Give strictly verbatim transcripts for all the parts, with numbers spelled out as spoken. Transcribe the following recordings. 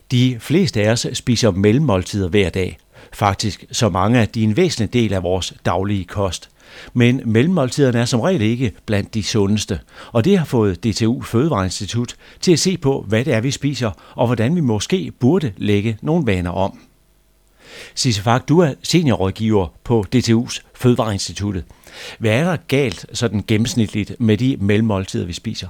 De fleste af os spiser mellemmåltider hver dag. Faktisk så mange, at de er en væsentlig del af vores daglige kost. Men mellemmåltiderne er som regel ikke blandt de sundeste, og det har fået D T U Fødevareinstitut til at se på, hvad det er, vi spiser, og hvordan vi måske burde lægge nogle vaner om. Sisse Fak, du er seniorrådgiver på D T U's Fødevareinstituttet. Hvad er der galt sådan gennemsnitligt med de mellemmåltider, vi spiser?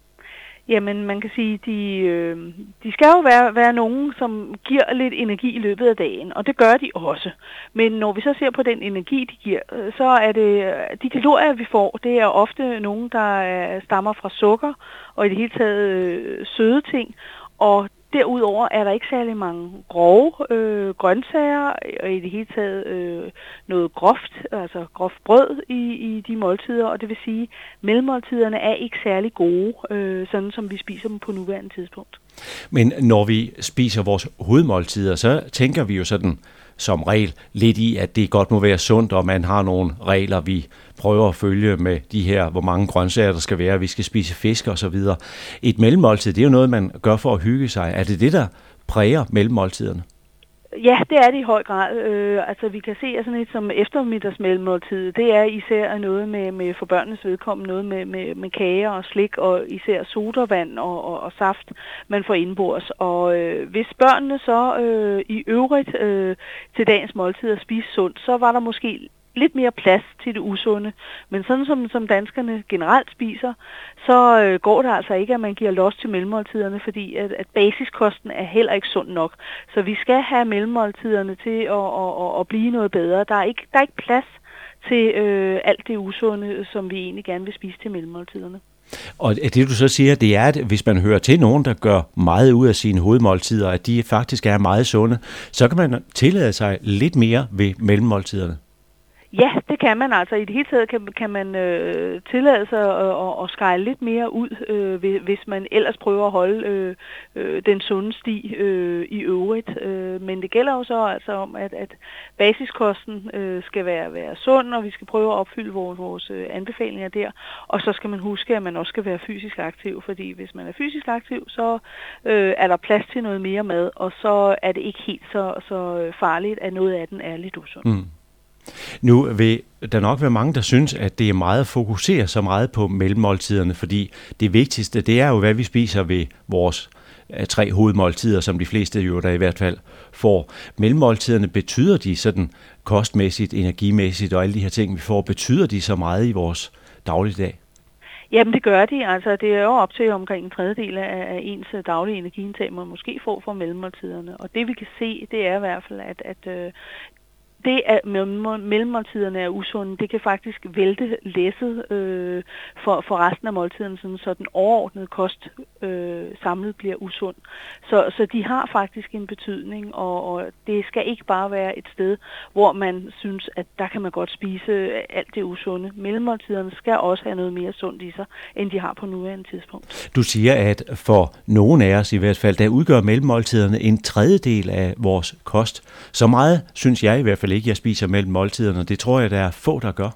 Jamen, man kan sige, de, øh, de skal jo være, være nogen, som giver lidt energi i løbet af dagen, og det gør de også. Men når vi så ser på den energi, de giver, så er det, de kalorier, vi får, det er ofte nogen, der stammer fra sukker, og i det hele taget øh, søde ting, og derudover er der ikke særlig mange grove øh, grøntsager, og i det hele taget øh, noget groft, altså groft brød i, i de måltider, og det vil sige, at mellemmåltiderne er ikke særlig gode, øh, sådan som vi spiser dem på nuværende tidspunkt. Men når vi spiser vores hovedmåltider, så tænker vi jo sådan som regel lidt i, at det godt må være sundt, og man har nogle regler, vi prøver at følge med de her, hvor mange grøntsager der skal være, vi skal spise fisk og så videre. Et mellemmåltid, det er jo noget, man gør for at hygge sig. Er det det, der præger mellemmåltiderne? Ja, det er det i høj grad. Øh, altså vi kan se, at sådan et som eftermiddagsmellemmåltid, det er især noget med, med for børnenes vedkommende, noget med, med, med kager og slik, og især sodavand og, og, og saft, man får indbords. Og øh, hvis børnene så øh, i øvrigt øh, til dagens måltider spiser sundt, så var der måske lidt mere plads til det usunde. Men sådan som, som danskerne generelt spiser, så øh, går det altså ikke, at man giver los til mellemmåltiderne, fordi at, at basiskosten er heller ikke sund nok. Så vi skal have mellemmåltiderne til at, at, at, at blive noget bedre. Der er ikke, der er ikke plads til øh, alt det usunde, som vi egentlig gerne vil spise til mellemmåltiderne. Og det du så siger, det er, at hvis man hører til nogen, der gør meget ud af sine hovedmåltider, at de faktisk er meget sunde, så kan man tillade sig lidt mere ved mellemmåltiderne. Ja, det kan man altså. I det hele taget kan, kan man øh, tillade sig at, at, at skære lidt mere ud, øh, hvis man ellers prøver at holde øh, øh, den sunde sti øh, i øvrigt. Øh, men det gælder jo så altså om, at, at basiskosten øh, skal være, være sund, og vi skal prøve at opfylde vores, vores øh, anbefalinger der. Og så skal man huske, at man også skal være fysisk aktiv, fordi hvis man er fysisk aktiv, så øh, er der plads til noget mere mad, og så er det ikke helt så, så farligt, at noget af den er lidt usund. Mm. Nu vil der nok være mange, der synes, at det er meget at fokusere så meget på mellemmåltiderne, fordi det vigtigste, det er jo, hvad vi spiser ved vores tre hovedmåltider, som de fleste jo der i hvert fald får. Mellemmåltiderne, betyder de sådan kostmæssigt, energimæssigt og alle de her ting, vi får, betyder de så meget i vores dagligdag? Jamen det gør de, altså det er jo op til omkring en tredjedel af ens daglige energiindtag, man måske får fra mellemmåltiderne. Og det vi kan se, det er i hvert fald, at, at det, at mellemmåltiderne er usunde, det kan faktisk vælte læsset øh, for, for resten af måltiden, sådan, så den overordnede kost øh, samlet bliver usund. Så, så de har faktisk en betydning, og, og det skal ikke bare være et sted, hvor man synes, at der kan man godt spise alt det usunde. Mellemmåltiderne skal også have noget mere sundt i sig, end de har på nuværende tidspunkt. Du siger, at for nogen af os i hvert fald, der udgør mellemmåltiderne en tredjedel af vores kost. Så meget synes jeg i hvert fald ikke, jeg spiser mellem måltiderne. Det tror jeg, der er få, der gør.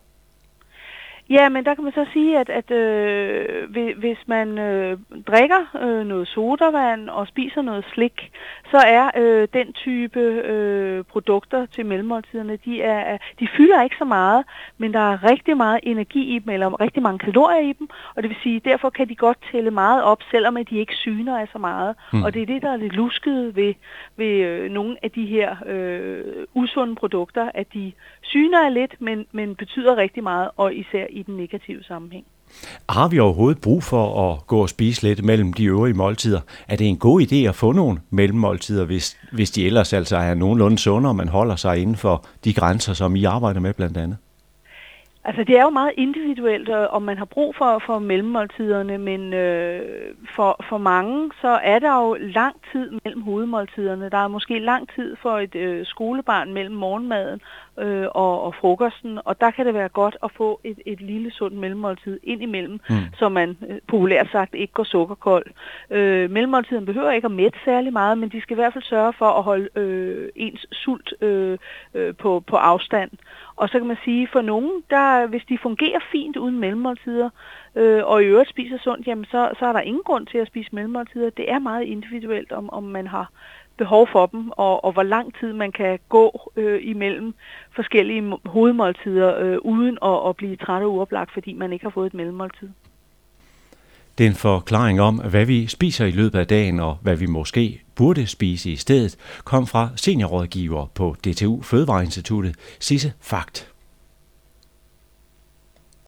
Ja, men der kan man så sige, at, at øh, hvis man øh, drikker øh, noget sodavand og spiser noget slik, så er øh, den type øh, produkter til mellemmåltiderne, de, er, de fylder ikke så meget, men der er rigtig meget energi i dem, eller rigtig mange kalorier i dem, og det vil sige, derfor kan de godt tælle meget op, selvom at de ikke syner af så meget. Mm. Og det er det, der er lidt lusket ved, ved øh, nogle af de her øh, usunde produkter, at de syner af lidt, men, men betyder rigtig meget, og især i den negative sammenhæng. Har vi overhovedet brug for at gå og spise lidt mellem de øvrige måltider? Er det en god idé at få nogle mellemmåltider, hvis, hvis de ellers altså er nogenlunde sunde, og man holder sig inden for de grænser, som I arbejder med blandt andet? Altså det er jo meget individuelt, om man har brug for, for mellemmåltiderne, men øh, for, for mange så er der jo lang tid mellem hovedmåltiderne. Der er måske lang tid for et øh, skolebarn mellem morgenmaden øh, og, og frokosten, og der kan det være godt at få et, et lille sundt mellemmåltid ind imellem, mm. så man øh, populært sagt ikke går sukkerkold. Øh, mellemmåltiden behøver ikke at mætte særlig meget, men de skal i hvert fald sørge for at holde øh, ens sult øh, øh, på, på afstand. Og så kan man sige, for nogen, der, hvis de fungerer fint uden mellemmåltider, øh, og i øvrigt spiser sundt, jamen så, så er der ingen grund til at spise mellemmåltider. Det er meget individuelt, om, om man har behov for dem, og, og hvor lang tid man kan gå øh, imellem forskellige hovedmåltider, øh, uden at, at blive træt og uoplagt, fordi man ikke har fået et mellemmåltid. Den forklaring om, hvad vi spiser i løbet af dagen, og hvad vi måske burde spise i stedet, kom fra seniorrådgiver på D T U Fødevareinstituttet, Sisse Fagt.